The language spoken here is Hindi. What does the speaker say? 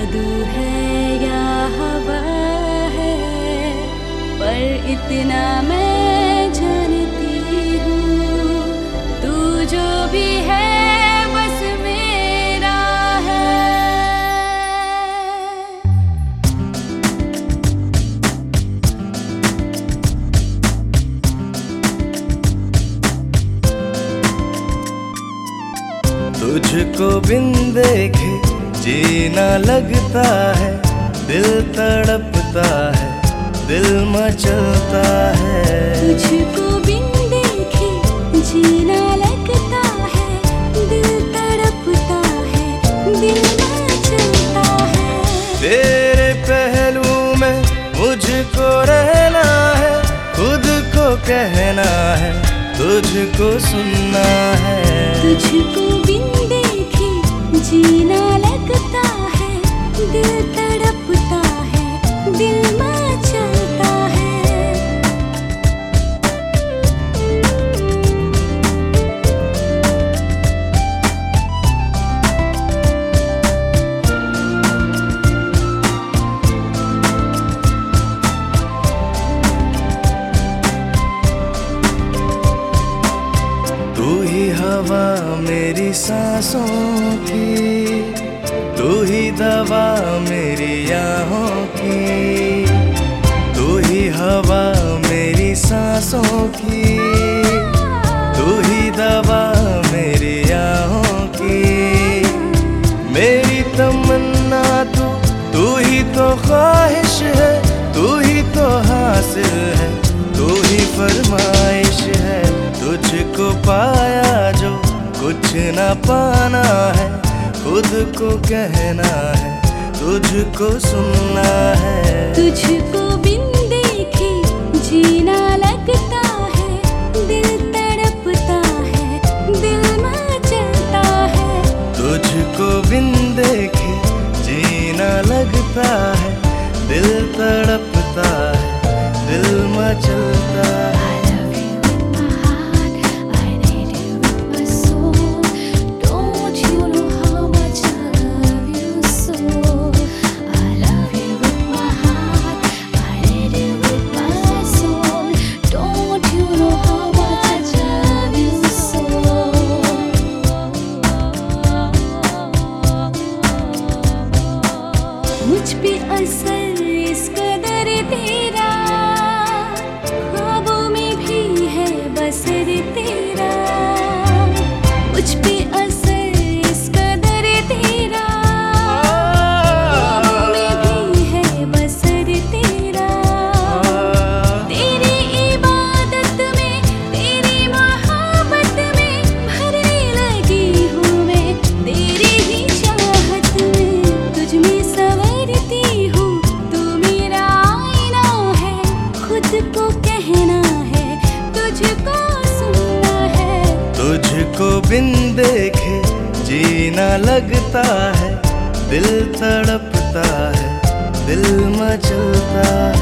जादू है या हवा है, पर इतना मैं जानती हूँ, तू जो भी है बस मेरा है। तुझको बिन देखे जीना लगता है, दिल तड़पता है, दिल मचलता है। तुझको बिन देखे जीना लगता है, दिल तड़पता है, दिल मचलता है। तेरे पहलू में मुझको रहना है, खुद को कहना है, तुझको सुनना है। तुझको बिन देखे जीना लगता है, दिल तड़पता है, दिल मचलता है। तू ही हवा मेरी सांसों की, तू ही दवा मेरी आहों की। तू ही हवा मेरी सांसों की, तू ही दवा मेरी आहों की। मेरी तमन्ना तू ही तो ख्वाहिश है, तू ही तो हासिल है, तू ही फरमाइश है। तुझको पाया जो कुछ ना पाना है, खुद को कहना है, तुझको सुनना है। तुझको बिन देखे जीना लगता है, दिल तड़पता है, दिल मचलता है। तुझको बिन देखे जीना लगता है, दिल तड़पता है, दिल मचलता है। मुझ पे असर इस कदर तेरा, ख्वाबों में भी है बसर तेरा। मुझ पे असर इस कदर तेरा, ख्वाबों में भी है बसर तेरा। तेरी इबादत में, तेरी मोहब्बत में भरने लगी हूँ मैं, तेरी ही चाहत में, तुझ में संवरती हूँ। तू मेरा आईना है, खुद को कहना है, तुझको सुनना है। तुझको बिन देखे जीना लगता है, दिल तड़पता है, दिल मचलता है।